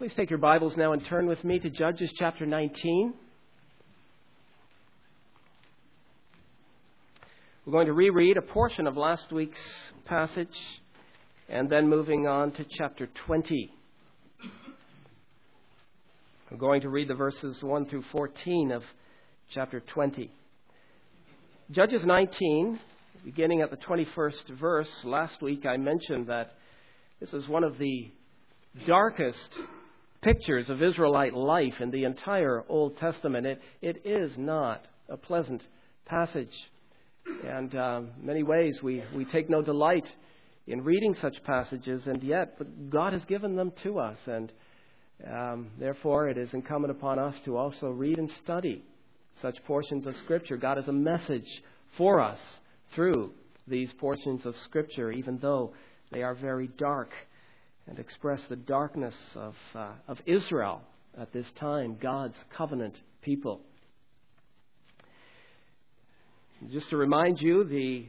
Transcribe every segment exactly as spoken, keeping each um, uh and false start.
Please take your Bibles now and turn with me to Judges chapter nineteen. We're going to reread a portion of last week's passage and then moving on to chapter twenty. We're going to read the verses one through fourteen of chapter twenty. Judges nineteen, beginning at the twenty-first verse. Last week I mentioned that this is one of the darkest pictures of Israelite life in the entire Old Testament. It, it is not a pleasant passage. And uh, in many ways we, we take no delight in reading such passages, and yet but God has given them to us. And um, therefore it is incumbent upon us to also read and study such portions of Scripture. God has a message for us through these portions of Scripture, even though they are very dark and express the darkness of uh, of Israel at this time, God's covenant people. Just to remind you, the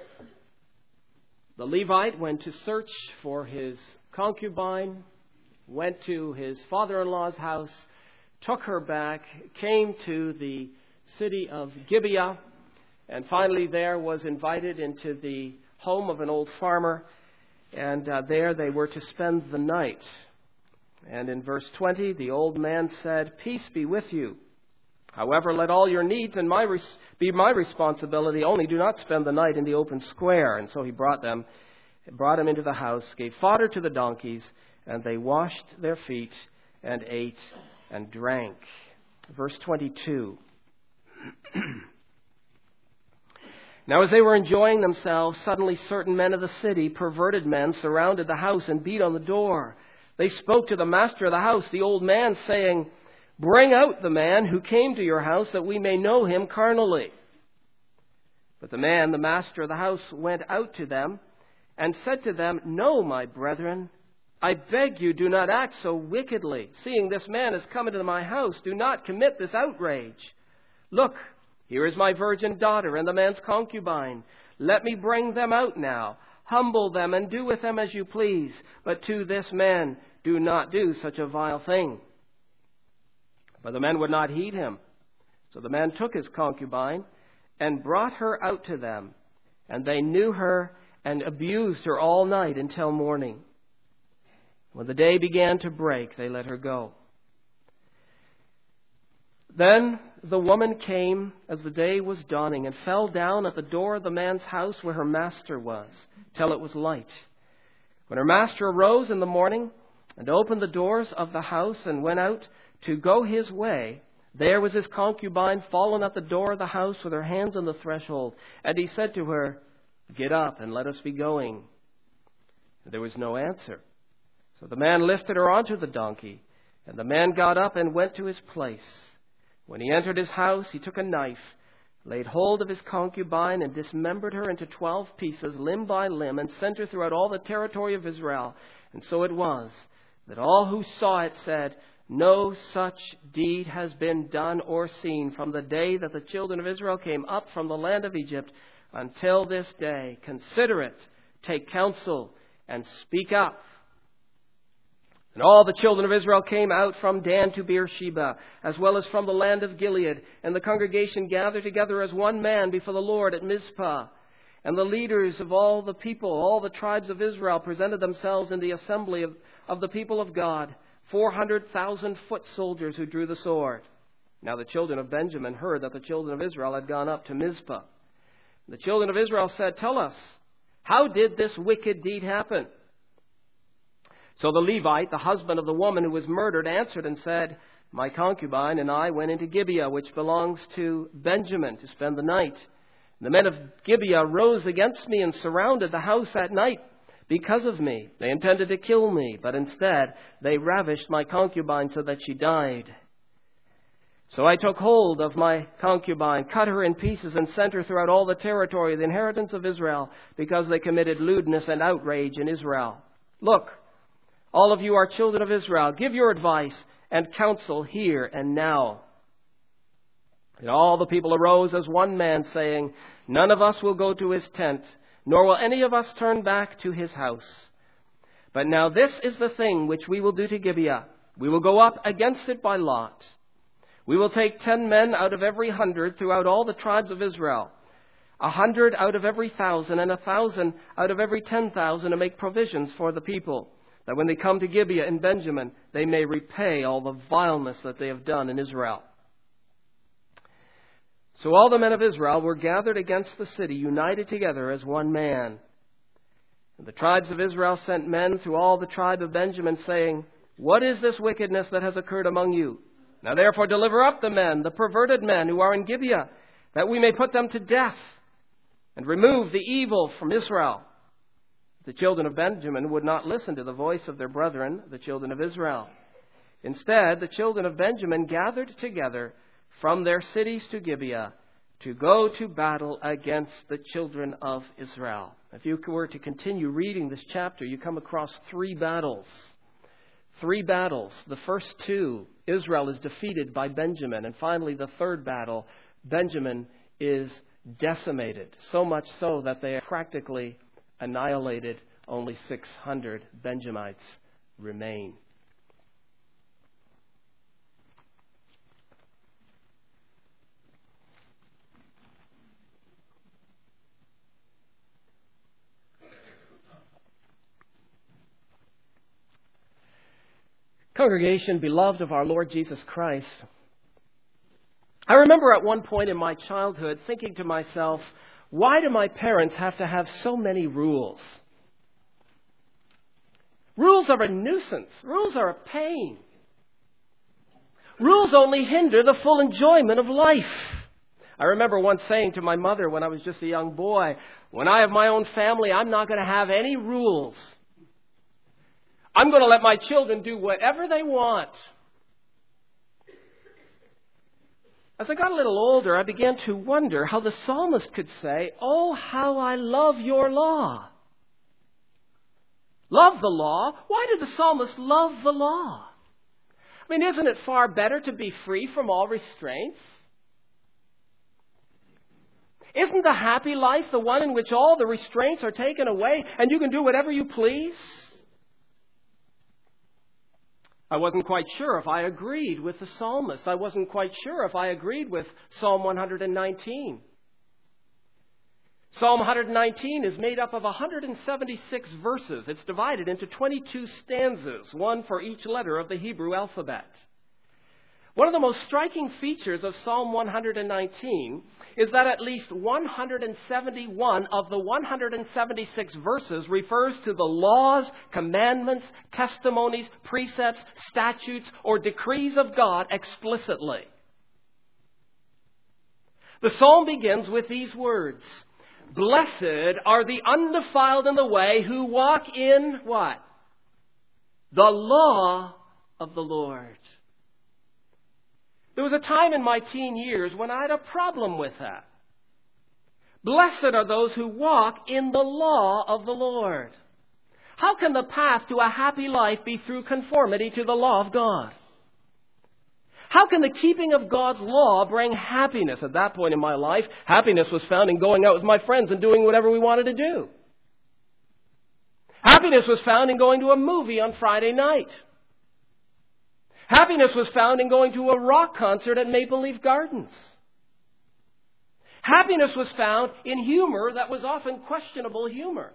the Levite went to search for his concubine, went to his father-in-law's house, took her back, came to the city of Gibeah, and finally there was invited into the home of an old farmer. And uh, there they were to spend the night. And in verse twenty, the old man said, "Peace be with you. However, let all your needs and my res- be my responsibility. Only do not spend the night in the open square." And so he brought them, brought them into the house, gave fodder to the donkeys, and they washed their feet and ate and drank. Verse twenty-two. Now as they were enjoying themselves, suddenly certain men of the city, perverted men, surrounded the house and beat on the door. They spoke to the master of the house, the old man, saying, "Bring out the man who came to your house, that we may know him carnally." But the man, the master of the house, went out to them and said to them, "No, my brethren, I beg you, do not act so wickedly. Seeing this man has come into my house, do not commit this outrage. Look, here is my virgin daughter and the man's concubine. Let me bring them out now. Humble them and do with them as you please. But to this man do not do such a vile thing." But the men would not heed him. So the man took his concubine and brought her out to them. And they knew her and abused her all night until morning. When the day began to break, they let her go. Then the woman came as the day was dawning and fell down at the door of the man's house where her master was, till it was light. When her master arose in the morning and opened the doors of the house and went out to go his way, there was his concubine fallen at the door of the house with her hands on the threshold. And he said to her, "Get up and let us be going." And there was no answer. So the man lifted her onto the donkey, and the man got up and went to his place. When he entered his house, he took a knife, laid hold of his concubine, and dismembered her into twelve pieces, limb by limb, and sent her throughout all the territory of Israel. And so it was that all who saw it said, "No such deed has been done or seen from the day that the children of Israel came up from the land of Egypt until this day. Consider it, take counsel, and speak up." And all the children of Israel came out from Dan to Beersheba, as well as from the land of Gilead. And the congregation gathered together as one man before the Lord at Mizpah. And the leaders of all the people, all the tribes of Israel, presented themselves in the assembly of, of the people of God, four hundred thousand foot soldiers who drew the sword. Now the children of Benjamin heard that the children of Israel had gone up to Mizpah. And the children of Israel said, "Tell us, how did this wicked deed happen?" So the Levite, the husband of the woman who was murdered, answered and said, "My concubine and I went into Gibeah, which belongs to Benjamin, to spend the night. And the men of Gibeah rose against me and surrounded the house at night because of me. They intended to kill me, but instead they ravished my concubine so that she died. So I took hold of my concubine, cut her in pieces, and sent her throughout all the territory of the inheritance of Israel, because they committed lewdness and outrage in Israel. Look, all of you are children of Israel. Give your advice and counsel here and now." And all the people arose as one man, saying, "None of us will go to his tent, nor will any of us turn back to his house. But now this is the thing which we will do to Gibeah. We will go up against it by lot. We will take ten men out of every hundred throughout all the tribes of Israel, a hundred out of every thousand, and a thousand out of every ten thousand, to make provisions for the people, that when they come to Gibeah in Benjamin, they may repay all the vileness that they have done in Israel. So all the men of Israel were gathered against the city, united together as one man. And the tribes of Israel sent men through all the tribe of Benjamin, saying, "What is this wickedness that has occurred among you? Now therefore deliver up the men, the perverted men who are in Gibeah, that we may put them to death, and remove the evil from Israel." The children of Benjamin would not listen to the voice of their brethren, the children of Israel. Instead, the children of Benjamin gathered together from their cities to Gibeah to go to battle against the children of Israel. If you were to continue reading this chapter, you come across three battles. Three battles. The first two, Israel is defeated by Benjamin. And finally, the third battle, Benjamin is decimated. So much so that they are practically annihilated. Only six hundred Benjamites remain. Congregation, beloved of our Lord Jesus Christ, I remember at one point in my childhood thinking to myself, why do my parents have to have so many rules? Rules are a nuisance. Rules are a pain. Rules only hinder the full enjoyment of life. I remember once saying to my mother when I was just a young boy, when I have my own family, I'm not going to have any rules. I'm going to let my children do whatever they want. As I got a little older, I began to wonder how the psalmist could say, "Oh, how I love your law." Love the law? Why did the psalmist love the law? I mean, isn't it far better to be free from all restraints? Isn't the happy life the one in which all the restraints are taken away and you can do whatever you please? I wasn't quite sure if I agreed with the psalmist. I wasn't quite sure if I agreed with Psalm one hundred nineteen. Psalm one hundred nineteen is made up of one hundred seventy-six verses. It's divided into twenty-two stanzas, one for each letter of the Hebrew alphabet. One of the most striking features of Psalm one hundred nineteen is that at least one hundred seventy-one of the one hundred seventy-six verses refers to the laws, commandments, testimonies, precepts, statutes, or decrees of God explicitly. The psalm begins with these words: "Blessed are the undefiled in the way who walk in" what? "The law of the Lord." There was a time in my teen years when I had a problem with that. Blessed are those who walk in the law of the Lord. How can the path to a happy life be through conformity to the law of God? How can the keeping of God's law bring happiness? At that point in my life, happiness was found in going out with my friends and doing whatever we wanted to do. Happiness was found in going to a movie on Friday night. Happiness was found in going to a rock concert at Maple Leaf Gardens. Happiness was found in humor that was often questionable humor.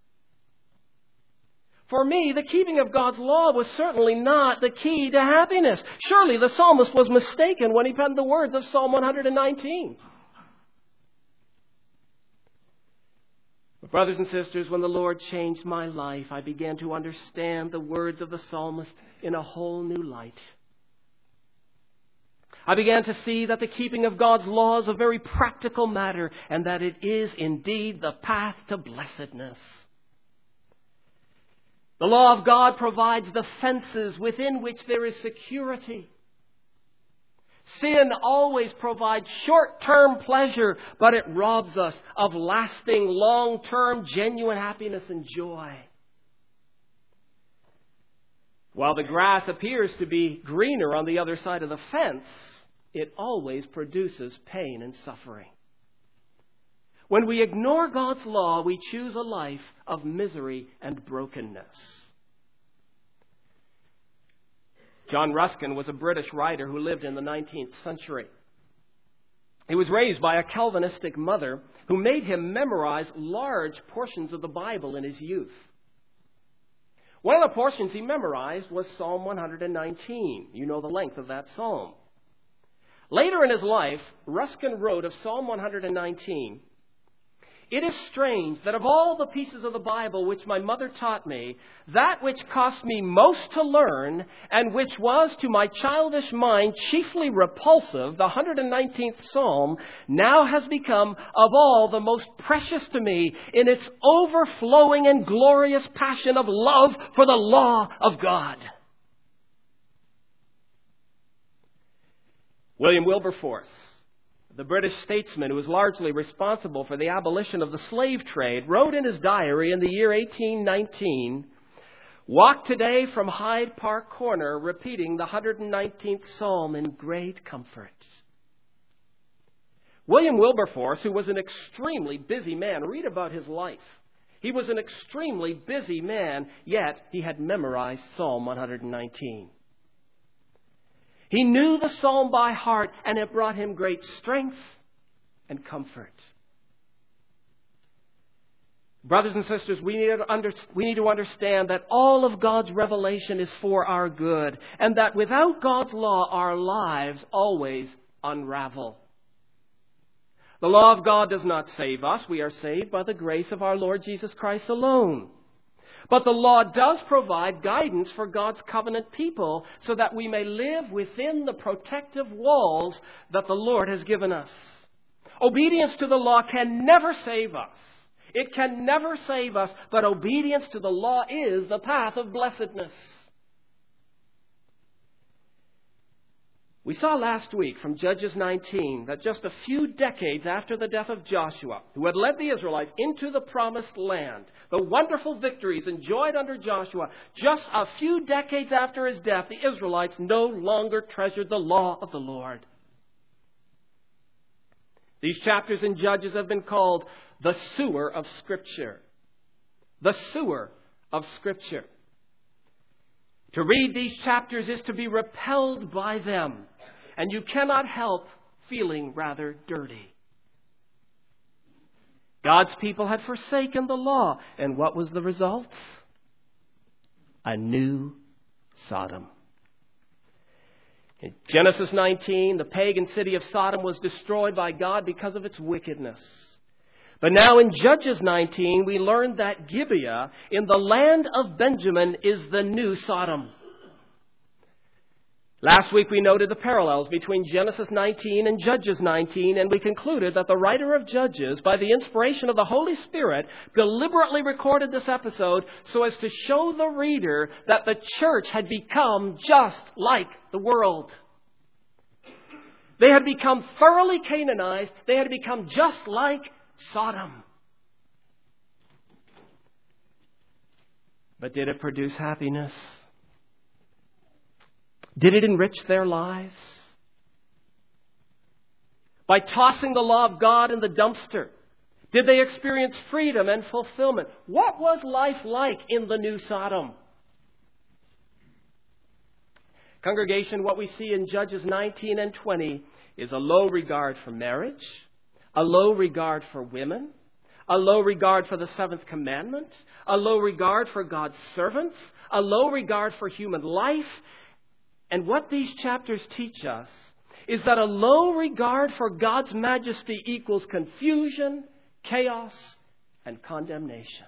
For me, the keeping of God's law was certainly not the key to happiness. Surely the psalmist was mistaken when he penned the words of Psalm one hundred nineteen. But brothers and sisters, when the Lord changed my life, I began to understand the words of the psalmist in a whole new light. I began to see that the keeping of God's law is a very practical matter, and that it is indeed the path to blessedness. The law of God provides the fences within which there is security. Sin always provides short-term pleasure, but it robs us of lasting, long-term, genuine happiness and joy. While the grass appears to be greener on the other side of the fence, it always produces pain and suffering. When we ignore God's law, we choose a life of misery and brokenness. John Ruskin was a British writer who lived in the nineteenth century. He was raised by a Calvinistic mother who made him memorize large portions of the Bible in his youth. One of the portions he memorized was Psalm one hundred nineteen. You know the length of that psalm. Later in his life, Ruskin wrote of Psalm one hundred nineteen, "It is strange that of all the pieces of the Bible which my mother taught me, that which cost me most to learn, and which was to my childish mind chiefly repulsive, the one hundred nineteenth Psalm, now has become of all the most precious to me in its overflowing and glorious passion of love for the law of God." William Wilberforce, the British statesman who was largely responsible for the abolition of the slave trade, wrote in his diary in the year eighteen nineteen, "Walk today from Hyde Park Corner repeating the one hundred nineteenth Psalm in great comfort." William Wilberforce, who was an extremely busy man, read about his life. He was an extremely busy man, yet he had memorized Psalm one hundred nineteen. He knew the psalm by heart, and it brought him great strength and comfort. Brothers and sisters, we need to under, we need to understand that all of God's revelation is for our good, and that without God's law, our lives always unravel. The law of God does not save us. We are saved by the grace of our Lord Jesus Christ alone. But the law does provide guidance for God's covenant people so that we may live within the protective walls that the Lord has given us. Obedience to the law can never save us. It can never save us, but obedience to the law is the path of blessedness. We saw last week from Judges nineteen that just a few decades after the death of Joshua, who had led the Israelites into the promised land, the wonderful victories enjoyed under Joshua, just a few decades after his death, the Israelites no longer treasured the law of the Lord. These chapters in Judges have been called the sewer of Scripture. The sewer of Scripture. To read these chapters is to be repelled by them, and you cannot help feeling rather dirty. God's people had forsaken the law, and what was the result? A new Sodom. In Genesis nineteen, the pagan city of Sodom was destroyed by God because of its wickedness. But now in Judges nineteen, we learn that Gibeah in the land of Benjamin is the new Sodom. Last week we noted the parallels between Genesis nineteen and Judges nineteen, and we concluded that the writer of Judges, by the inspiration of the Holy Spirit, deliberately recorded this episode so as to show the reader that the church had become just like the world. They had become thoroughly Canaanized. They had become just like Sodom. But did it produce happiness? Did it enrich their lives? By tossing the law of God in the dumpster, did they experience freedom and fulfillment? What was life like in the new Sodom? Congregation, what we see in Judges nineteen and twenty is a low regard for marriage, a low regard for women, a low regard for the seventh commandment, a low regard for God's servants, a low regard for human life. And what these chapters teach us is that a low regard for God's majesty equals confusion, chaos, and condemnation.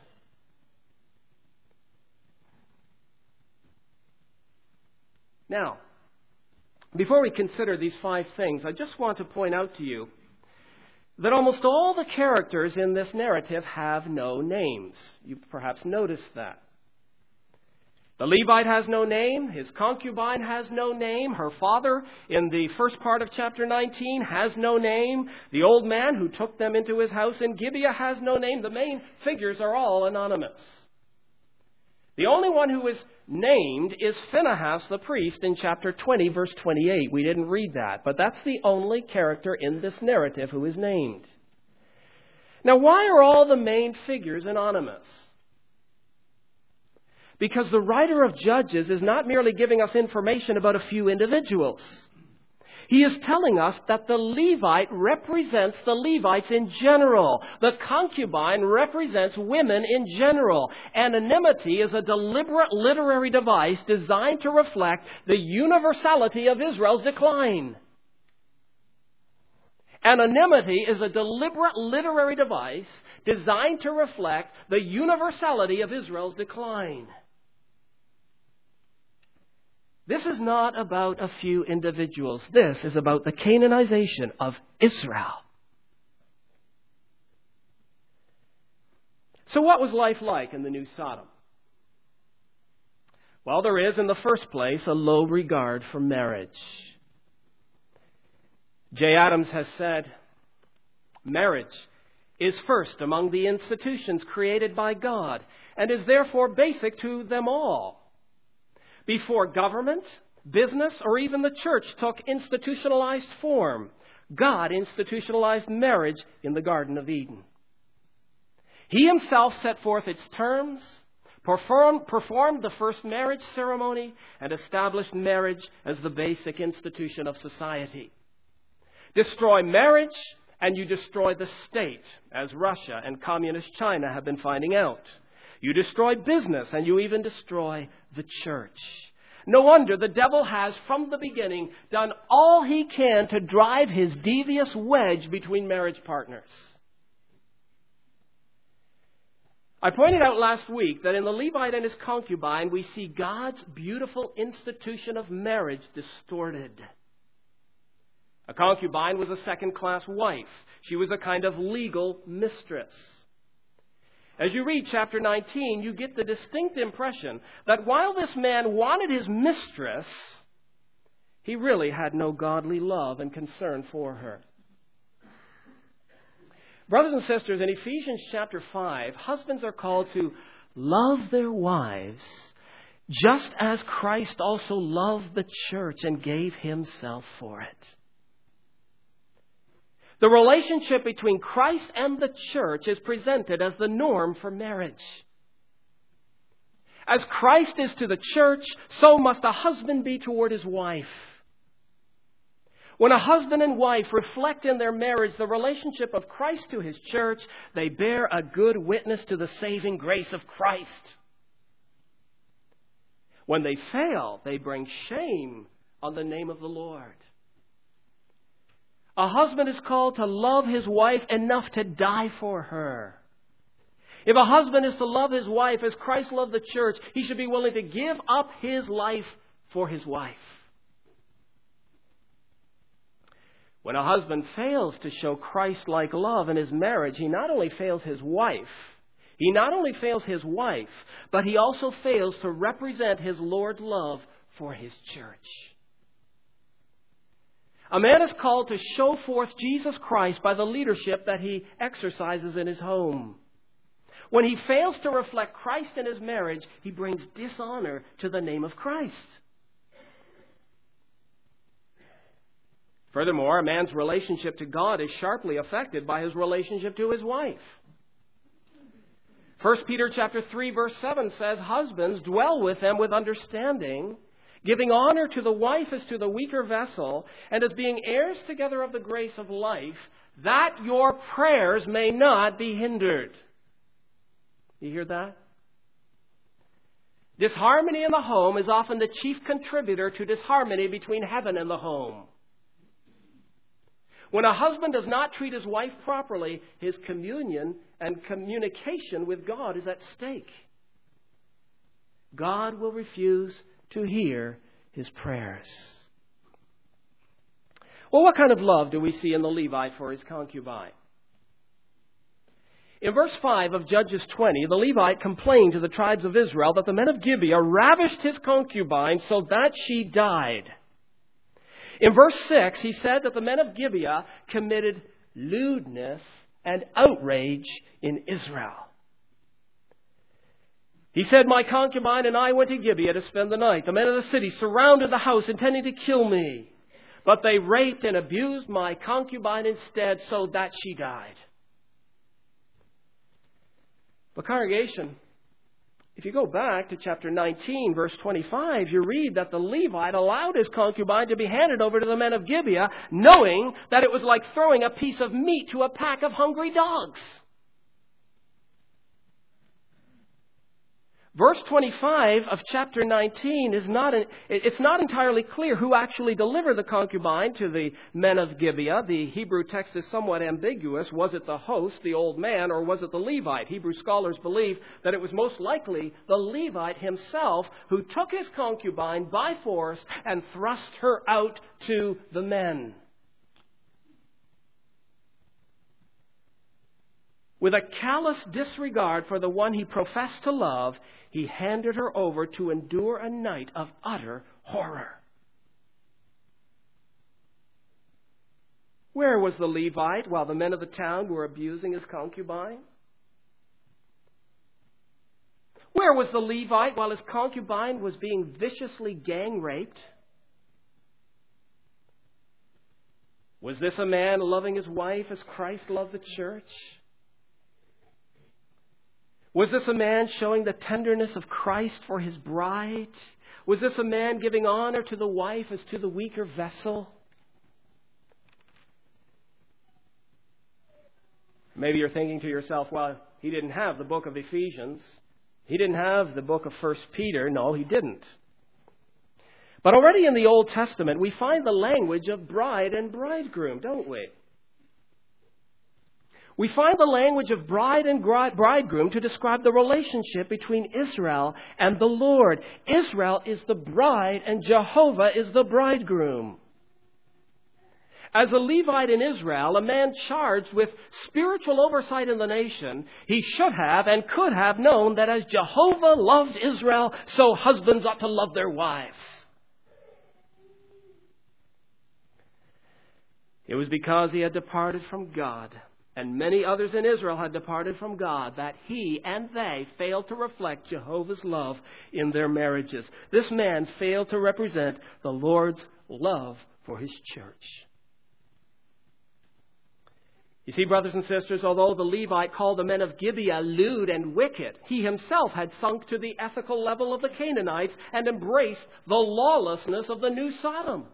Now, before we consider these five things, I just want to point out to you that almost all the characters in this narrative have no names. You perhaps noticed that. The Levite has no name. His concubine has no name. Her father, in the first part of chapter nineteen, has no name. The old man who took them into his house in Gibeah has no name. The main figures are all anonymous. The only one who is named is Phinehas the priest in chapter twenty, verse twenty-eight. We didn't read that, but that's the only character in this narrative who is named. Now, why are all the main figures anonymous? Because the writer of Judges is not merely giving us information about a few individuals. He is telling us that the Levite represents the Levites in general. The concubine represents women in general. Anonymity is a deliberate literary device designed to reflect the universality of Israel's decline. Anonymity is a deliberate literary device designed to reflect the universality of Israel's decline. This is not about a few individuals. This is about the Canaanization of Israel. So what was life like in the new Sodom? Well, there is, in the first place, a low regard for marriage. Jay Adams has said, marriage is first among the institutions created by God and is therefore basic to them all. Before government, business, or even the church took institutionalized form, God institutionalized marriage in the Garden of Eden. He himself set forth its terms, performed, performed the first marriage ceremony, and established marriage as the basic institution of society. Destroy marriage, and you destroy the state, as Russia and communist China have been finding out. You destroy business, and you even destroy the church. No wonder the devil has, from the beginning, done all he can to drive his devious wedge between marriage partners. I pointed out last week that in the Levite and his concubine, we see God's beautiful institution of marriage distorted. A concubine was a second-class wife. She was a kind of legal mistress. As you read chapter nineteen, you get the distinct impression that while this man wanted his mistress, he really had no godly love and concern for her. Brothers and sisters, in Ephesians chapter five, husbands are called to love their wives just as Christ also loved the church and gave himself for it. The relationship between Christ and the church is presented as the norm for marriage. As Christ is to the church, so must a husband be toward his wife. When a husband and wife reflect in their marriage the relationship of Christ to his church, they bear a good witness to the saving grace of Christ. When they fail, they bring shame on the name of the Lord. A husband is called to love his wife enough to die for her. If a husband is to love his wife as Christ loved the church, he should be willing to give up his life for his wife. When a husband fails to show Christ-like love in his marriage, he not only fails his wife, he not only fails his wife, but he also fails to represent his Lord's love for his church. A man is called to show forth Jesus Christ by the leadership that he exercises in his home. When he fails to reflect Christ in his marriage, he brings dishonor to the name of Christ. Furthermore, a man's relationship to God is sharply affected by his relationship to his wife. First Peter chapter three verse seven says, "Husbands, dwell with them with understanding, giving honor to the wife as to the weaker vessel, and as being heirs together of the grace of life, that your prayers may not be hindered." You hear that? Disharmony in the home is often the chief contributor to disharmony between heaven and the home. When a husband does not treat his wife properly, his communion and communication with God is at stake. God will refuse to hear his prayers. Well, what kind of love do we see in the Levite for his concubine? In verse five of Judges twenty, the Levite complained to the tribes of Israel that the men of Gibeah ravished his concubine so that she died. In verse six, he said that the men of Gibeah committed lewdness and outrage in Israel. He said, "My concubine and I went to Gibeah to spend the night. The men of the city surrounded the house, intending to kill me. But they raped and abused my concubine instead, so that she died." But congregation, If you go back to chapter nineteen, verse twenty-five, you read that the Levite allowed his concubine to be handed over to the men of Gibeah, knowing that it was like throwing a piece of meat to a pack of hungry dogs. Verse twenty-five of chapter nineteen is not, an, it's not entirely clear who actually delivered the concubine to the men of Gibeah. The Hebrew text is somewhat ambiguous. Was it the host, the old man, or was it the Levite? Hebrew scholars believe that it was most likely the Levite himself who took his concubine by force and thrust her out to the men. With a callous disregard for the one he professed to love, he handed her over to endure a night of utter horror. Where was the Levite while the men of the town were abusing his concubine? Where was the Levite while his concubine was being viciously gang raped? Was this a man loving his wife as Christ loved the church? Was this a man showing the tenderness of Christ for his bride? Was this a man giving honor to the wife as to the weaker vessel? Maybe you're thinking to yourself, well, he didn't have the book of Ephesians. He didn't have the book of First Peter. No, he didn't. But already in the Old Testament, we find the language of bride and bridegroom, don't we? We find the language of bride and bridegroom to describe the relationship between Israel and the Lord. Israel is the bride and Jehovah is the bridegroom. As a Levite in Israel, a man charged with spiritual oversight in the nation, he should have and could have known that as Jehovah loved Israel, so husbands ought to love their wives. It was because he had departed from God, and many others in Israel had departed from God, that he and they failed to reflect Jehovah's love in their marriages. This man failed to represent the Lord's love for his church. You see, brothers and sisters, although the Levite called the men of Gibeah lewd and wicked, he himself had sunk to the ethical level of the Canaanites and embraced the lawlessness of the new Sodom.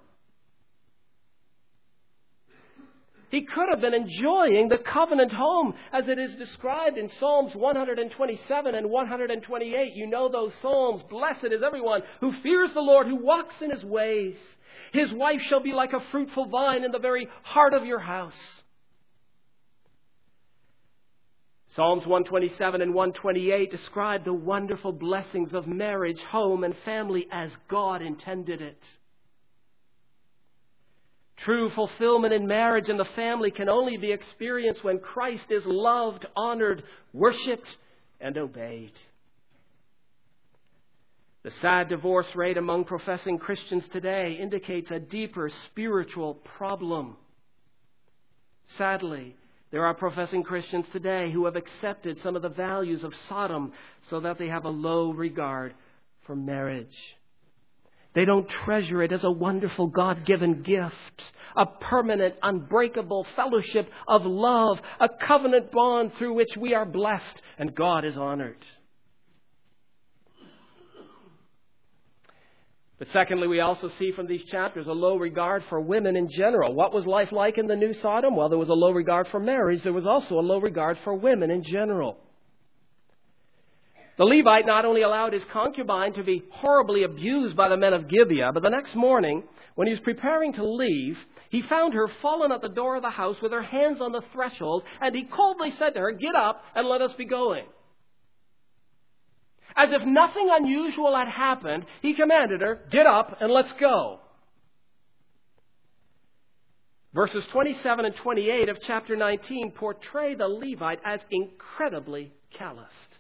He could have been enjoying the covenant home as it is described in Psalms one twenty-seven and one twenty-eight. You know those Psalms. Blessed is everyone who fears the Lord, who walks in his ways. His wife shall be like a fruitful vine in the very heart of your house. Psalms one twenty-seven and one twenty-eight describe the wonderful blessings of marriage, home, and family as God intended it. True fulfillment in marriage and the family can only be experienced when Christ is loved, honored, worshipped, and obeyed. The sad divorce rate among professing Christians today indicates a deeper spiritual problem. Sadly, there are professing Christians today who have accepted some of the values of Sodom so that they have a low regard for marriage. They don't treasure it as a wonderful God-given gift, a permanent, unbreakable fellowship of love, a covenant bond through which we are blessed and God is honored. But secondly, we also see from these chapters a low regard for women in general. What was life like in the New Sodom? Well, there was a low regard for marriage. There was also a low regard for women in general. The Levite not only allowed his concubine to be horribly abused by the men of Gibeah, but the next morning, when he was preparing to leave, he found her fallen at the door of the house with her hands on the threshold, and he coldly said to her, "Get up and let us be going." As if nothing unusual had happened, he commanded her, "Get up and let's go." Verses twenty-seven and twenty-eight of chapter nineteen portray the Levite as incredibly calloused.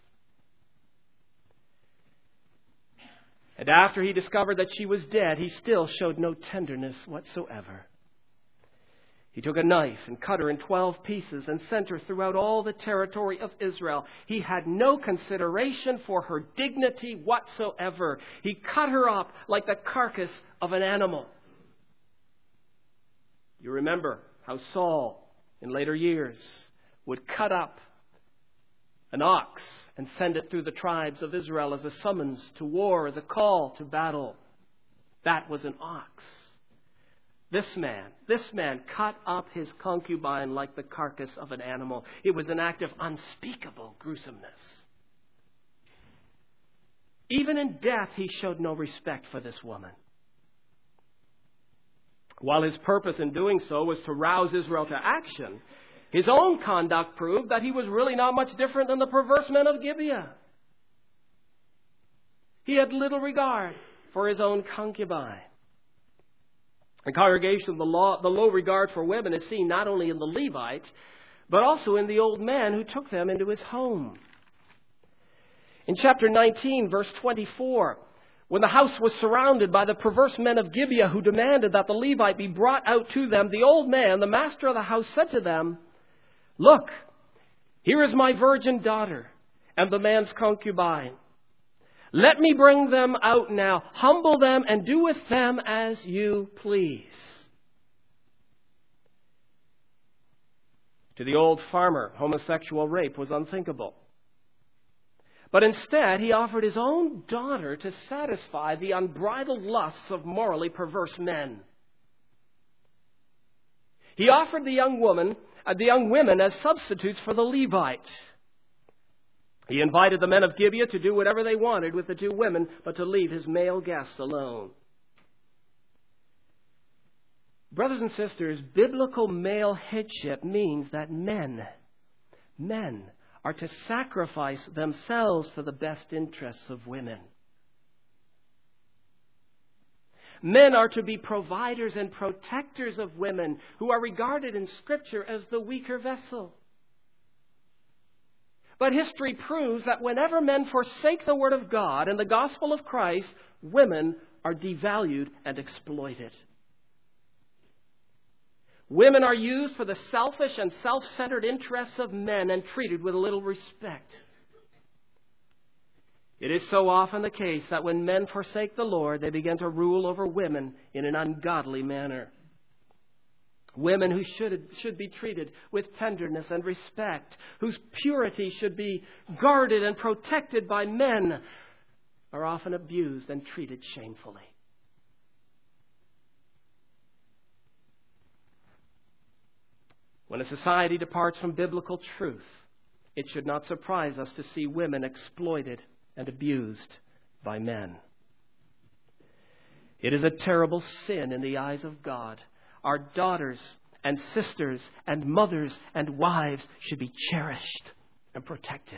And after he discovered that she was dead, he still showed no tenderness whatsoever. He took a knife and cut her in twelve pieces and sent her throughout all the territory of Israel. He had no consideration for her dignity whatsoever. He cut her up like the carcass of an animal. You remember how Saul, in later years, would cut up an ox and send it through the tribes of Israel as a summons to war, as a call to battle. That was an ox. This man, this man cut up his concubine like the carcass of an animal. It was an act of unspeakable gruesomeness. Even in death, he showed no respect for this woman. While his purpose in doing so was to rouse Israel to action, his own conduct proved that he was really not much different than the perverse men of Gibeah. He had little regard for his own concubine. In congregation, the, law, the low regard for women is seen not only in the Levite, but also in the old man who took them into his home. In chapter nineteen, verse twenty-four, when the house was surrounded by the perverse men of Gibeah who demanded that the Levite be brought out to them, the old man, the master of the house, said to them, "Look, here is my virgin daughter and the man's concubine. Let me bring them out now, humble them, and do with them as you please." To the old farmer, homosexual rape was unthinkable. But instead, he offered his own daughter to satisfy the unbridled lusts of morally perverse men. He offered the young woman, uh, the young women as substitutes for the Levite. He invited the men of Gibeah to do whatever they wanted with the two women, but to leave his male guest alone. Brothers and sisters, biblical male headship means that men, men are to sacrifice themselves for the best interests of women. Men are to be providers and protectors of women who are regarded in Scripture as the weaker vessel. But history proves that whenever men forsake the Word of God and the gospel of Christ, women are devalued and exploited. Women are used for the selfish and self-centered interests of men and treated with little respect. It is so often the case that when men forsake the Lord, they begin to rule over women in an ungodly manner. Women who should, should be treated with tenderness and respect, whose purity should be guarded and protected by men, are often abused and treated shamefully. When a society departs from biblical truth, it should not surprise us to see women exploited and abused by men. It is a terrible sin in the eyes of God. Our daughters and sisters and mothers and wives should be cherished and protected.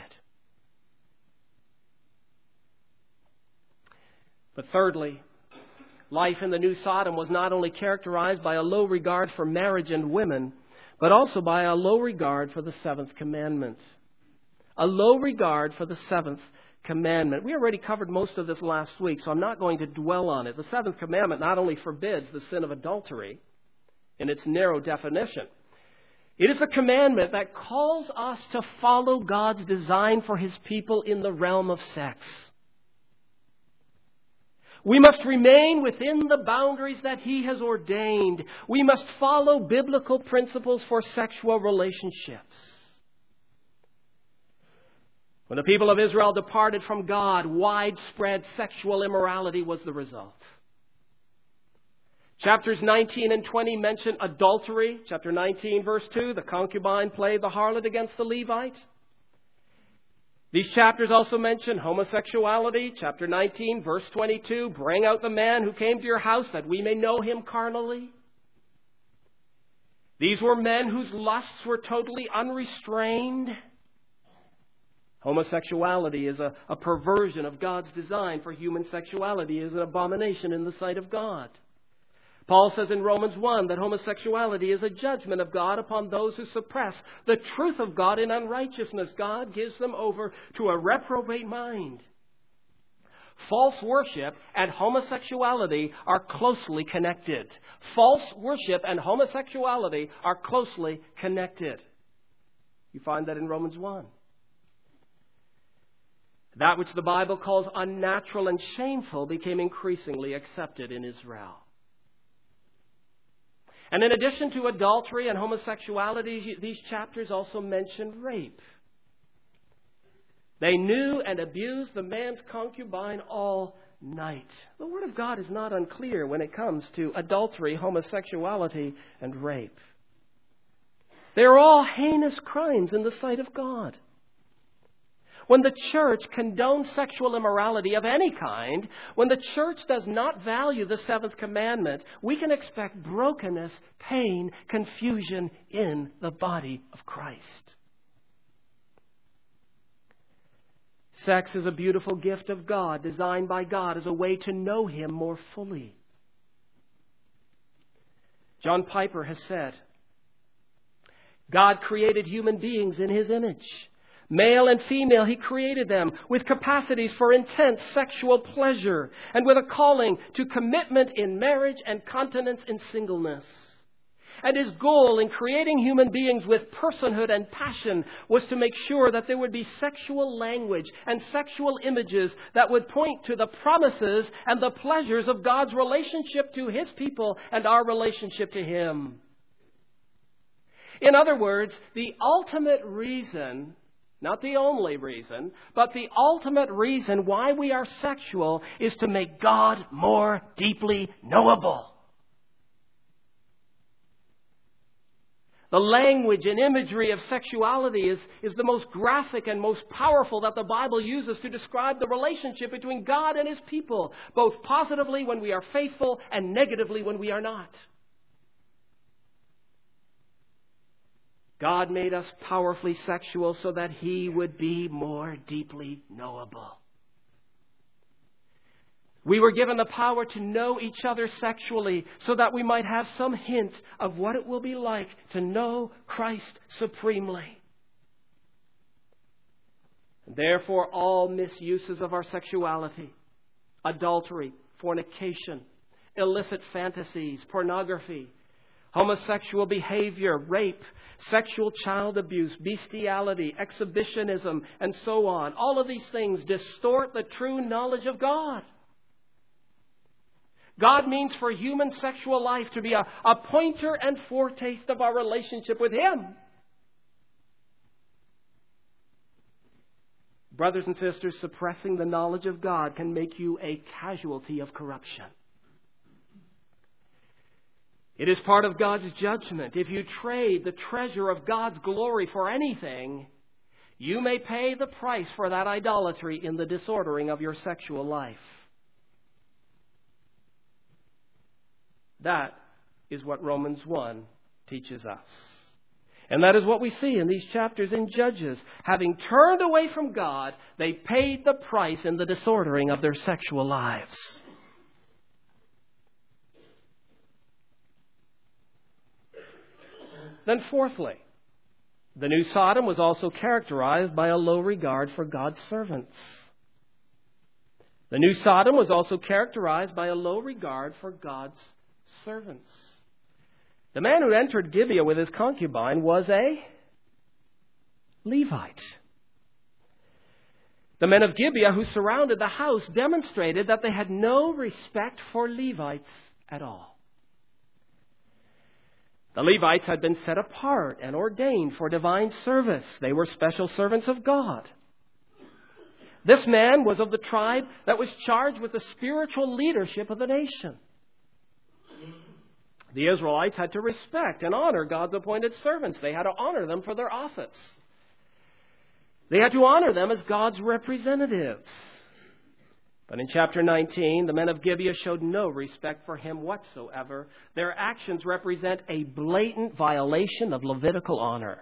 But thirdly, life in the New Sodom was not only characterized by a low regard for marriage and women, but also by a low regard for the seventh commandment. A low regard for the seventh commandment. We already covered most of this last week, so I'm not going to dwell on it. The seventh commandment not only forbids the sin of adultery in its narrow definition, it is a commandment that calls us to follow God's design for His people in the realm of sex. We must remain within the boundaries that He has ordained. We must follow biblical principles for sexual relationships. When the people of Israel departed from God, widespread sexual immorality was the result. Chapters nineteen and twenty mention adultery. Chapter nineteen, verse two, the concubine played the harlot against the Levite. These chapters also mention homosexuality. Chapter nineteen, verse twenty-two, bring out the man who came to your house that we may know him carnally. These were men whose lusts were totally unrestrained. Homosexuality is a, a perversion of God's design for human sexuality. It is an abomination in the sight of God. Paul says in Romans one that homosexuality is a judgment of God upon those who suppress the truth of God in unrighteousness. God gives them over to a reprobate mind. False worship and homosexuality are closely connected. False worship and homosexuality are closely connected. You find that in Romans one. That which the Bible calls unnatural and shameful became increasingly accepted in Israel. And in addition to adultery and homosexuality, these chapters also mention rape. They knew and abused the man's concubine all night. The Word of God is not unclear when it comes to adultery, homosexuality, and rape. They are all heinous crimes in the sight of God. When the church condones sexual immorality of any kind, when the church does not value the seventh commandment, we can expect brokenness, pain, confusion in the body of Christ. Sex is a beautiful gift of God, designed by God as a way to know Him more fully. John Piper has said, God created human beings in His image. Male and female, He created them with capacities for intense sexual pleasure and with a calling to commitment in marriage and continence in singleness. And His goal in creating human beings with personhood and passion was to make sure that there would be sexual language and sexual images that would point to the promises and the pleasures of God's relationship to His people and our relationship to Him. In other words, the ultimate reason, not the only reason, but the ultimate reason why we are sexual is to make God more deeply knowable. The language and imagery of sexuality is, is the most graphic and most powerful that the Bible uses to describe the relationship between God and His people, both positively when we are faithful and negatively when we are not. God made us powerfully sexual so that He would be more deeply knowable. We were given the power to know each other sexually so that we might have some hint of what it will be like to know Christ supremely. Therefore, all misuses of our sexuality, adultery, fornication, illicit fantasies, pornography, homosexual behavior, rape, sexual child abuse, bestiality, exhibitionism, and so on. All of these things distort the true knowledge of God. God means for human sexual life to be a, a pointer and foretaste of our relationship with Him. Brothers and sisters, suppressing the knowledge of God can make you a casualty of corruption. It is part of God's judgment. If you trade the treasure of God's glory for anything, you may pay the price for that idolatry in the disordering of your sexual life. That is what Romans one teaches us. And that is what we see in these chapters in Judges. Having turned away from God, they paid the price in the disordering of their sexual lives. Then fourthly, the new Sodom was also characterized by a low regard for God's servants. The new Sodom was also characterized by a low regard for God's servants. The man who entered Gibeah with his concubine was a Levite. The men of Gibeah who surrounded the house demonstrated that they had no respect for Levites at all. The Levites had been set apart and ordained for divine service. They were special servants of God. This man was of the tribe that was charged with the spiritual leadership of the nation. The Israelites had to respect and honor God's appointed servants. They had to honor them for their office. They had to honor them as God's representatives. But in chapter nineteen, the men of Gibeah showed no respect for him whatsoever. Their actions represent a blatant violation of Levitical honor.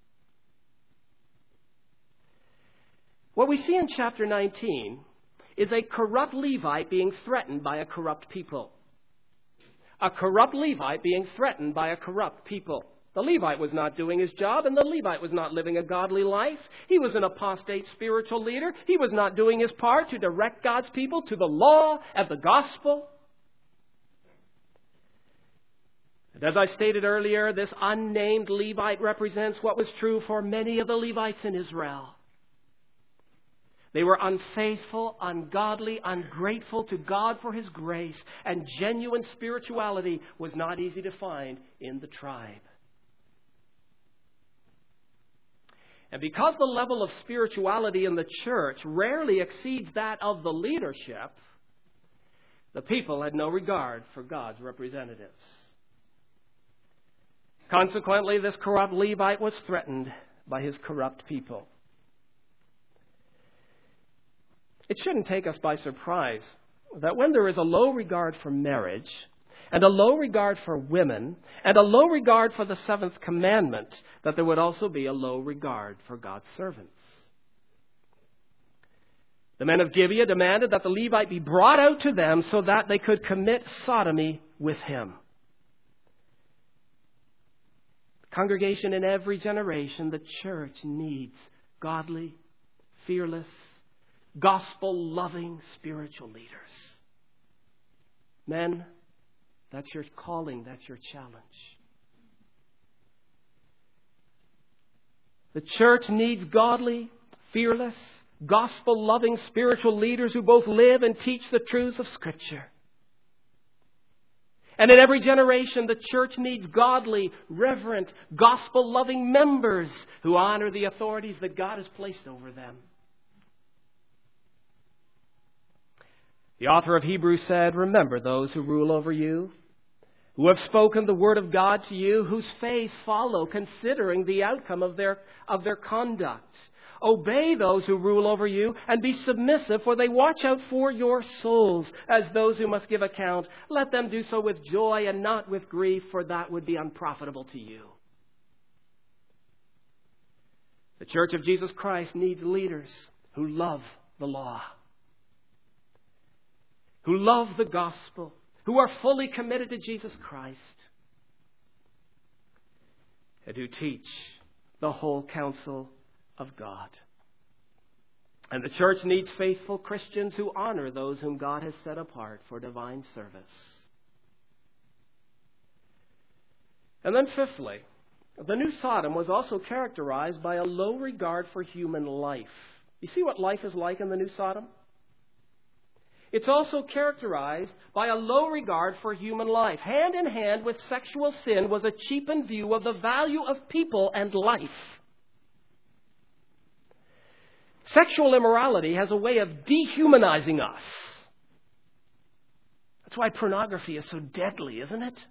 What we see in chapter nineteen is a corrupt Levite being threatened by a corrupt people. A corrupt Levite being threatened by a corrupt people. The Levite was not doing his job, and the Levite was not living a godly life. He was an apostate spiritual leader. He was not doing his part to direct God's people to the law and the gospel. And as I stated earlier, this unnamed Levite represents what was true for many of the Levites in Israel. They were unfaithful, ungodly, ungrateful to God for His grace, and genuine spirituality was not easy to find in the tribe. And because the level of spirituality in the church rarely exceeds that of the leadership, the people had no regard for God's representatives. Consequently, this corrupt Levite was threatened by his corrupt people. It shouldn't take us by surprise that when there is a low regard for marriage, and a low regard for women, and a low regard for the seventh commandment, that there would also be a low regard for God's servants. The men of Gibeah demanded that the Levite be brought out to them so that they could commit sodomy with him. Congregation, in every generation, the church needs godly, fearless, gospel-loving spiritual leaders. Men, that's your calling, that's your challenge. The church needs godly, fearless, gospel-loving spiritual leaders who both live and teach the truths of Scripture. And in every generation, the church needs godly, reverent, gospel-loving members who honor the authorities that God has placed over them. The author of Hebrews said, "Remember those who rule over you, who have spoken the word of God to you, whose faith follow, considering the outcome of their, of their conduct. Obey those who rule over you and be submissive, for they watch out for your souls as those who must give account. Let them do so with joy and not with grief, for that would be unprofitable to you." The Church of Jesus Christ needs leaders who love the law, who love the gospel, who are fully committed to Jesus Christ, and who teach the whole counsel of God. And the church needs faithful Christians who honor those whom God has set apart for divine service. And then fifthly, the New Sodom was also characterized by a low regard for human life. You see what life is like in the New Sodom? It's also characterized by a low regard for human life. Hand in hand with sexual sin was a cheapened view of the value of people and life. Sexual immorality has a way of dehumanizing us. That's why pornography is so deadly, isn't it?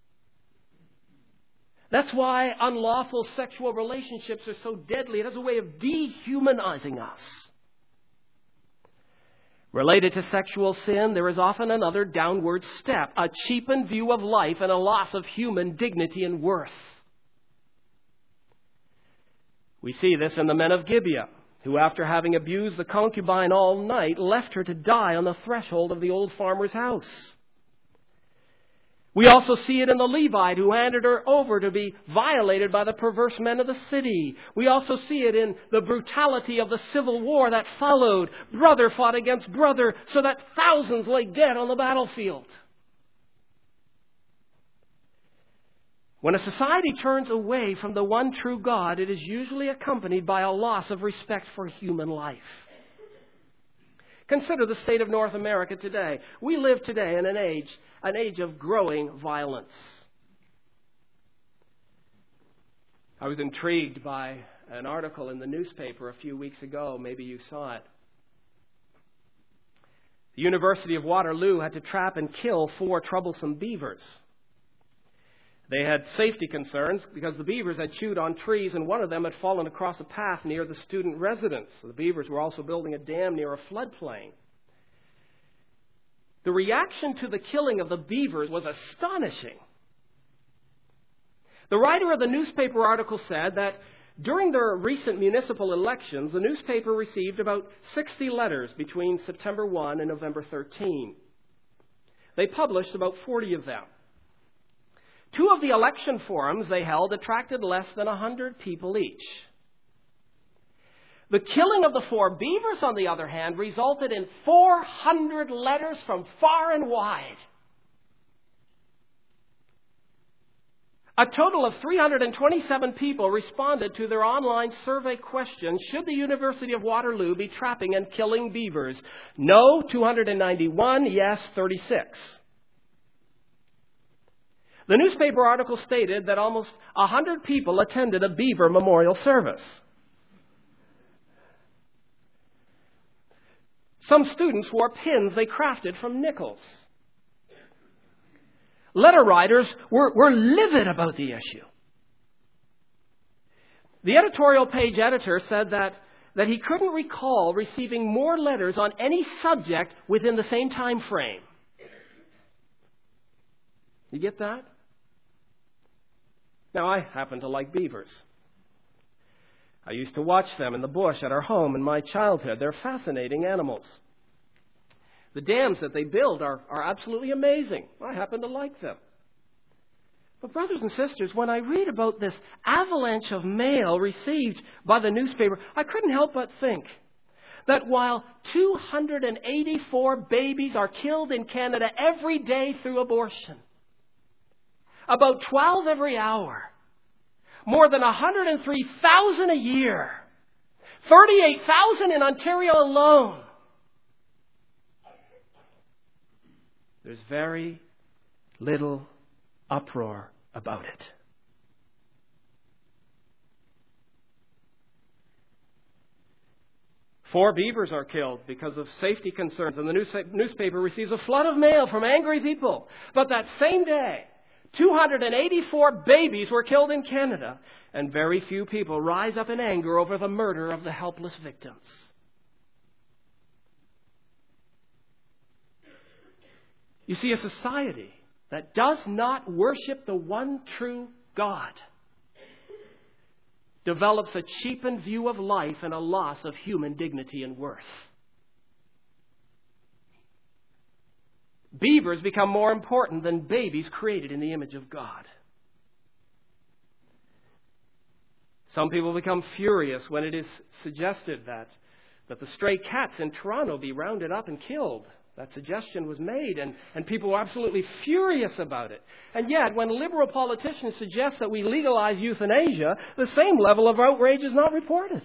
That's why unlawful sexual relationships are so deadly. It has a way of dehumanizing us. Related to sexual sin, there is often another downward step, a cheapened view of life and a loss of human dignity and worth. We see this in the men of Gibeah, who, after having abused the concubine all night, left her to die on the threshold of the old farmer's house. We also see it in the Levite who handed her over to be violated by the perverse men of the city. We also see it in the brutality of the civil war that followed. Brother fought against brother so that thousands lay dead on the battlefield. When a society turns away from the one true God, it is usually accompanied by a loss of respect for human life. Consider the state of North America today. We live today in an age, an age of growing violence. I was intrigued by an article in the newspaper a few weeks ago. Maybe you saw it. The University of Waterloo had to trap and kill four troublesome beavers. They had safety concerns because the beavers had chewed on trees and one of them had fallen across a path near the student residence. The beavers were also building a dam near a floodplain. The reaction to the killing of the beavers was astonishing. The writer of the newspaper article said that during their recent municipal elections, the newspaper received about sixty letters between September first and November thirteenth. They published about forty of them. Two of the election forums they held attracted less than one hundred people each. The killing of the four beavers, on the other hand, resulted in four hundred letters from far and wide. A total of three hundred twenty-seven people responded to their online survey question, should the University of Waterloo be trapping and killing beavers? No, two hundred ninety-one, yes, thirty-six. The newspaper article stated that almost one hundred people attended a beaver memorial service. Some students wore pins they crafted from nickels. Letter writers were, were livid about the issue. The editorial page editor said that, that he couldn't recall receiving more letters on any subject within the same time frame. You get that? Now, I happen to like beavers. I used to watch them in the bush at our home in my childhood. They're fascinating animals. The dams that they build are, are absolutely amazing. I happen to like them. But brothers and sisters, when I read about this avalanche of mail received by the newspaper, I couldn't help but think that while two hundred eighty-four babies are killed in Canada every day through abortion, about twelve every hour, more than one hundred three thousand a year, thirty-eight thousand in Ontario alone, there's very little uproar about it. Four beavers are killed because of safety concerns, and the news- newspaper receives a flood of mail from angry people. But that same day, two hundred eighty-four babies were killed in Canada, and very few people rise up in anger over the murder of the helpless victims. You see, a society that does not worship the one true God develops a cheapened view of life and a loss of human dignity and worth. Beavers become more important than babies created in the image of God. Some people become furious when it is suggested that, that the stray cats in Toronto be rounded up and killed. That suggestion was made, and, and people were absolutely furious about it. And yet, when liberal politicians suggest that we legalize euthanasia, the same level of outrage is not reported.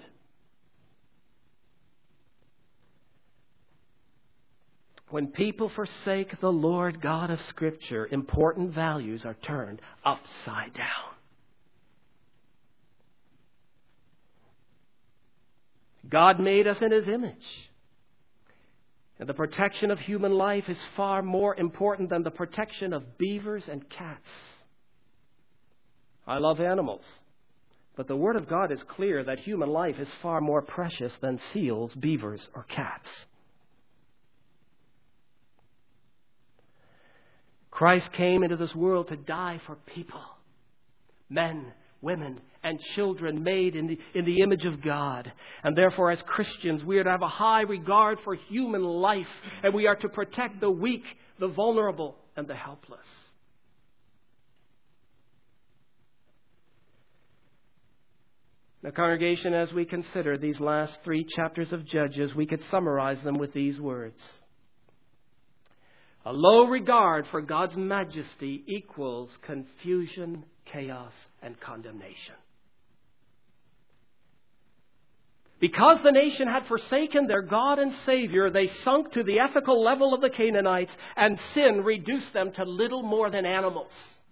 When people forsake the Lord God of Scripture, important values are turned upside down. God made us in His image. And the protection of human life is far more important than the protection of beavers and cats. I love animals, but the Word of God is clear that human life is far more precious than seals, beavers, or cats. Christ came into this world to die for people, men, women, and children made in the, in the image of God. And therefore, as Christians, we are to have a high regard for human life, and we are to protect the weak, the vulnerable, and the helpless. Now, congregation, as we consider these last three chapters of Judges, we could summarize them with these words. A low regard for God's majesty equals confusion, chaos, and condemnation. Because the nation had forsaken their God and Savior, they sunk to the ethical level of the Canaanites, and sin reduced them to little more than animals.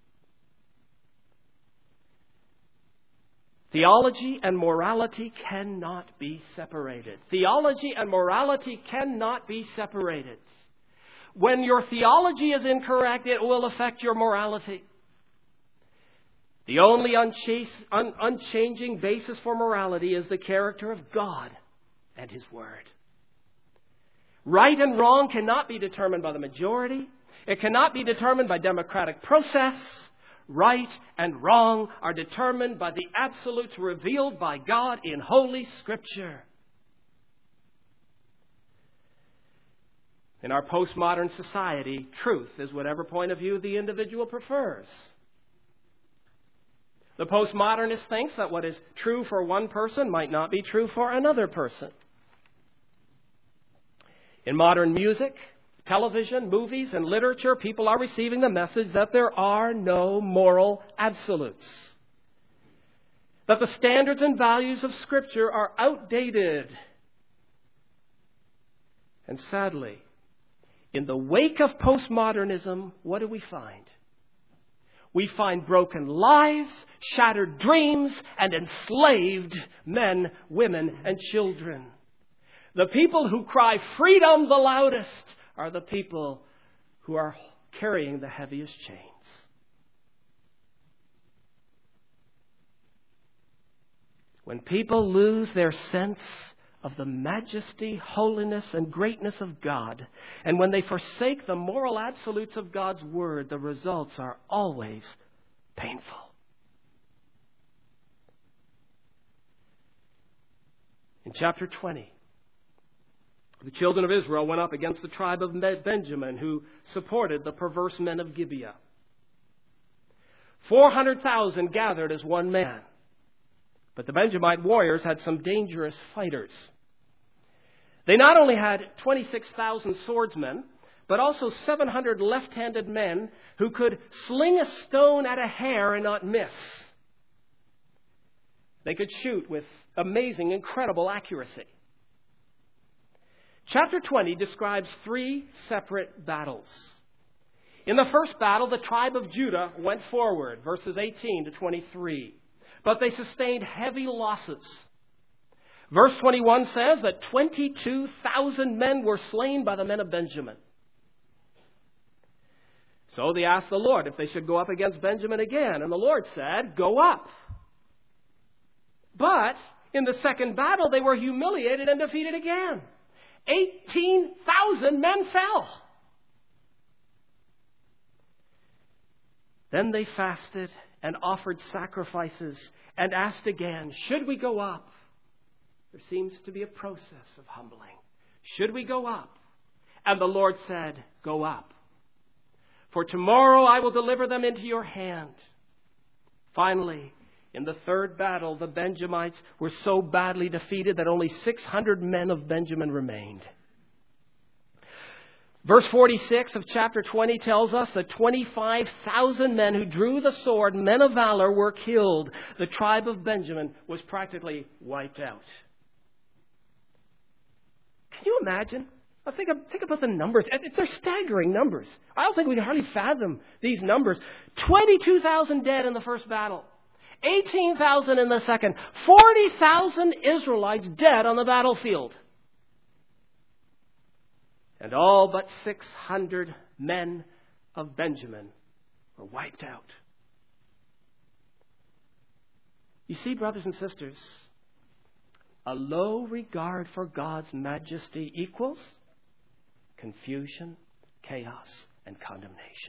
Theology and morality cannot be separated. Theology and morality cannot be separated. When your theology is incorrect, it will affect your morality. The only unchas- un- unchanging basis for morality is the character of God and His Word. Right and wrong cannot be determined by the majority. It cannot be determined by democratic process. Right and wrong are determined by the absolutes revealed by God in Holy Scripture. In our postmodern society, truth is whatever point of view the individual prefers. The postmodernist thinks that what is true for one person might not be true for another person. In modern music, television, movies, and literature, people are receiving the message that there are no moral absolutes. That the standards and values of Scripture are outdated. And sadly, in the wake of postmodernism, what do we find? We find broken lives, shattered dreams, and enslaved men, women, and children. The people who cry freedom the loudest are the people who are carrying the heaviest chains. When people lose their sense of the majesty, holiness, and greatness of God, and when they forsake the moral absolutes of God's Word, the results are always painful. In chapter twenty, the children of Israel went up against the tribe of Benjamin, who supported the perverse men of Gibeah. four hundred thousand gathered as one man. But the Benjamite warriors had some dangerous fighters. They not only had twenty-six thousand swordsmen, but also seven hundred left-handed men who could sling a stone at a hair and not miss. They could shoot with amazing, incredible accuracy. Chapter twenty describes three separate battles. In the first battle, the tribe of Judah went forward, verses eighteen to twenty-three. But they sustained heavy losses. Verse twenty-one says that twenty-two thousand men were slain by the men of Benjamin. So they asked the Lord if they should go up against Benjamin again. And the Lord said, go up. But in the second battle, they were humiliated and defeated again. eighteen thousand men fell. Then they fasted and offered sacrifices and asked again, should we go up? There seems to be a process of humbling. Should we go up? And the Lord said, go up. For tomorrow I will deliver them into your hand. Finally, in the third battle, the Benjamites were so badly defeated that only six hundred men of Benjamin remained. Verse forty-six of chapter twenty tells us that twenty-five thousand men who drew the sword, men of valor, were killed. The tribe of Benjamin was practically wiped out. Can you imagine? Well, think, of, think about the numbers. They're staggering numbers. I don't think we can hardly fathom these numbers. twenty-two thousand dead in the first battle. eighteen thousand in the second. forty thousand Israelites dead on the battlefield. And all but six hundred men of Benjamin were wiped out. You see, brothers and sisters, a low regard for God's majesty equals confusion, chaos, and condemnation.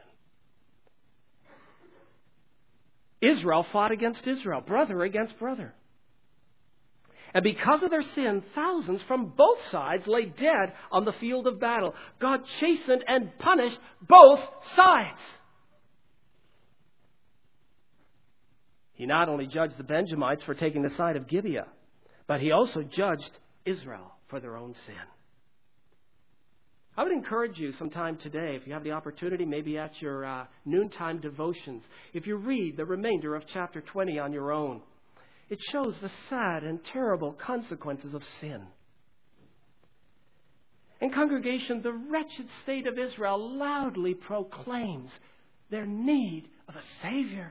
Israel fought against Israel, brother against brother. And because of their sin, thousands from both sides lay dead on the field of battle. God chastened and punished both sides. He not only judged the Benjamites for taking the side of Gibeah, but he also judged Israel for their own sin. I would encourage you sometime today, if you have the opportunity, maybe at your uh, noontime devotions, if you read the remainder of chapter twenty on your own. It shows the sad and terrible consequences of sin. And congregation, the wretched state of Israel loudly proclaims their need of a Savior.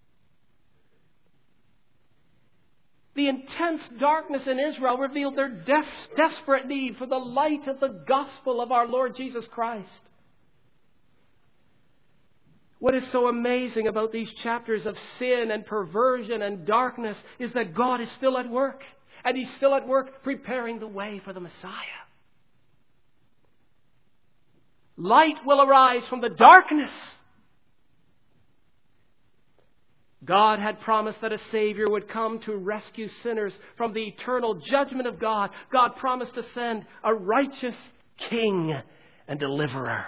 The intense darkness in Israel revealed their def- desperate need for the light of the gospel of our Lord Jesus Christ. What is so amazing about these chapters of sin and perversion and darkness is that God is still at work. And He's still at work preparing the way for the Messiah. Light will arise from the darkness. God had promised that a Savior would come to rescue sinners from the eternal judgment of God. God promised to send a righteous King and Deliverer.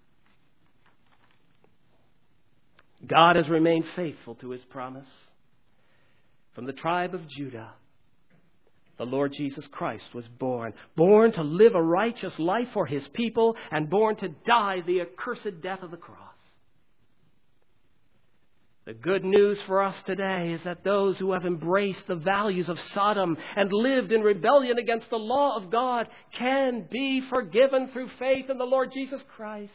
God has remained faithful to His promise. From the tribe of Judah, the Lord Jesus Christ was born. Born to live a righteous life for His people and born to die the accursed death of the cross. The good news for us today is that those who have embraced the values of Sodom and lived in rebellion against the law of God can be forgiven through faith in the Lord Jesus Christ.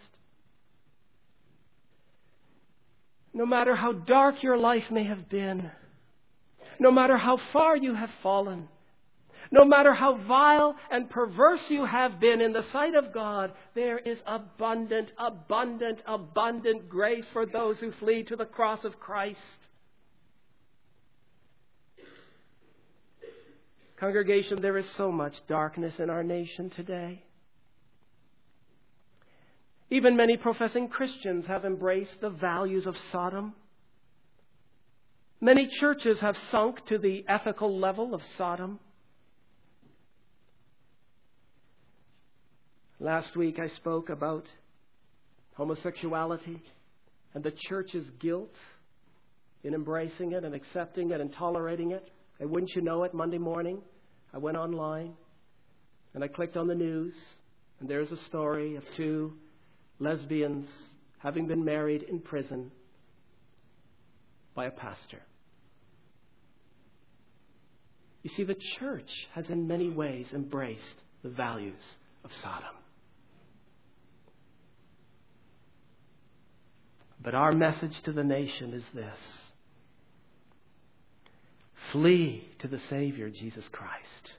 No matter how dark your life may have been, no matter how far you have fallen, No matter how vile and perverse you have been in the sight of God, there is abundant, abundant, abundant grace for those who flee to the cross of Christ. Congregation, there is so much darkness in our nation today. Even many professing Christians have embraced the values of Sodom. Many churches have sunk to the ethical level of Sodom. Last week I spoke about homosexuality and the church's guilt in embracing it and accepting it and tolerating it. And wouldn't you know it, Monday morning, I went online and I clicked on the news, and there's a story of two lesbians having been married in prison by a pastor. You see, the church has in many ways embraced the values of Sodom. But our message to the nation is this: flee to the Savior, Jesus Christ.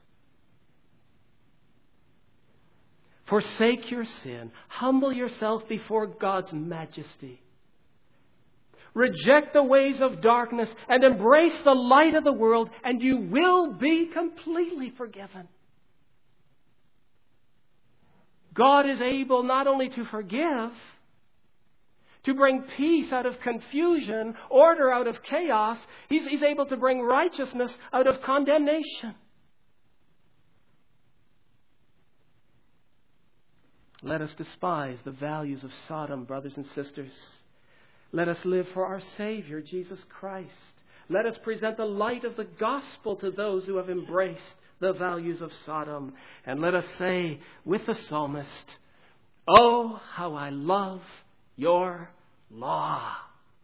Forsake your sin. Humble yourself before God's majesty. Reject the ways of darkness and embrace the light of the world, and you will be completely forgiven. God is able not only to forgive, to bring peace out of confusion, order out of chaos. He's, he's able to bring righteousness out of condemnation. Let us despise the values of Sodom, brothers and sisters. Let us live for our Savior, Jesus Christ. Let us present the light of the gospel to those who have embraced the values of Sodom. And let us say with the psalmist, "Oh, how I love your law."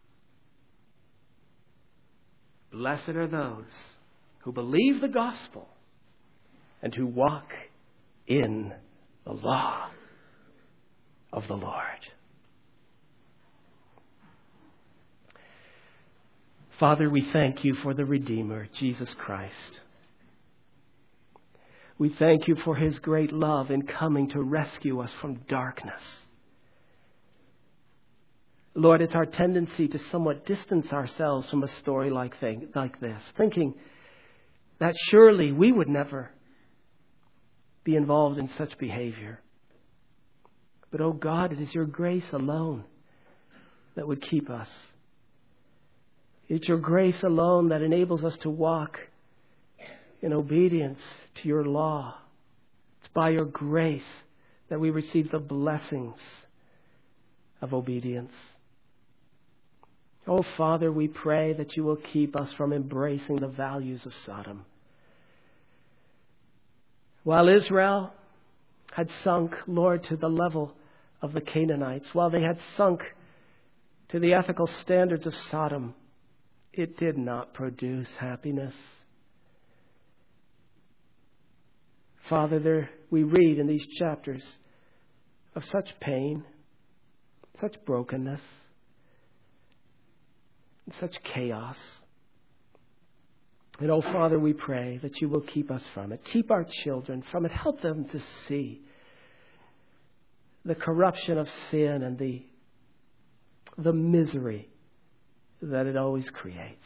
Blessed are those who believe the gospel and who walk in the law of the Lord. Father, we thank you for the Redeemer, Jesus Christ. We thank you for his great love in coming to rescue us from darkness. Lord, it's our tendency to somewhat distance ourselves from a story like, thing, like this, thinking that surely we would never be involved in such behavior. But, oh God, it is your grace alone that would keep us. It's your grace alone that enables us to walk in obedience to your law. It's by your grace that we receive the blessings of obedience. Oh, Father, we pray that you will keep us from embracing the values of Sodom. While Israel had sunk, Lord, to the level of the Canaanites, while they had sunk to the ethical standards of Sodom, it did not produce happiness. Father, there we read in these chapters of such pain, such brokenness, and such chaos. And oh, Father, we pray that you will keep us from it. Keep our children from it. Help them to see the corruption of sin and the, the misery that it always creates.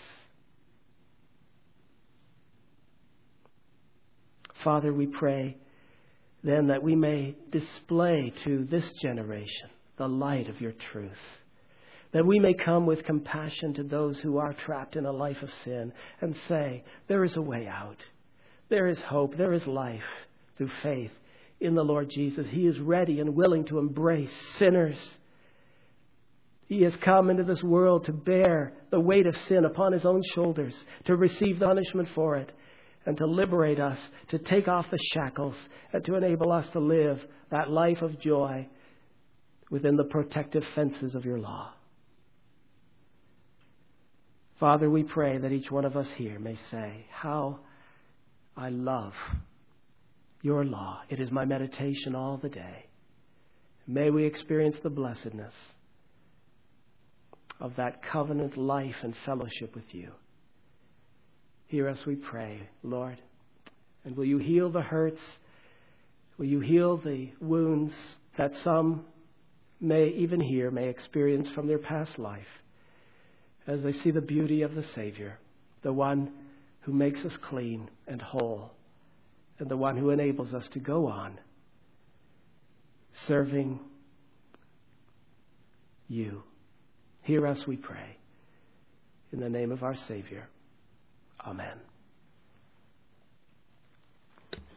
Father, we pray then that we may display to this generation the light of your truth. That we may come with compassion to those who are trapped in a life of sin and say, there is a way out. There is hope. There is life through faith in the Lord Jesus. He is ready and willing to embrace sinners. He has come into this world to bear the weight of sin upon his own shoulders, to receive the punishment for it, and to liberate us, to take off the shackles, and to enable us to live that life of joy within the protective fences of your law. Father, we pray that each one of us here may say, how I love your law. It is my meditation all the day. May we experience the blessedness of that covenant life and fellowship with you. Hear us, we pray, Lord, And will you heal the hurts? Will you heal the wounds that some may, even here, may experience from their past life as they see the beauty of the Savior, the one who makes us clean and whole, and the one who enables us to go on serving you. Hear us, we pray. In the name of our Savior. Amen.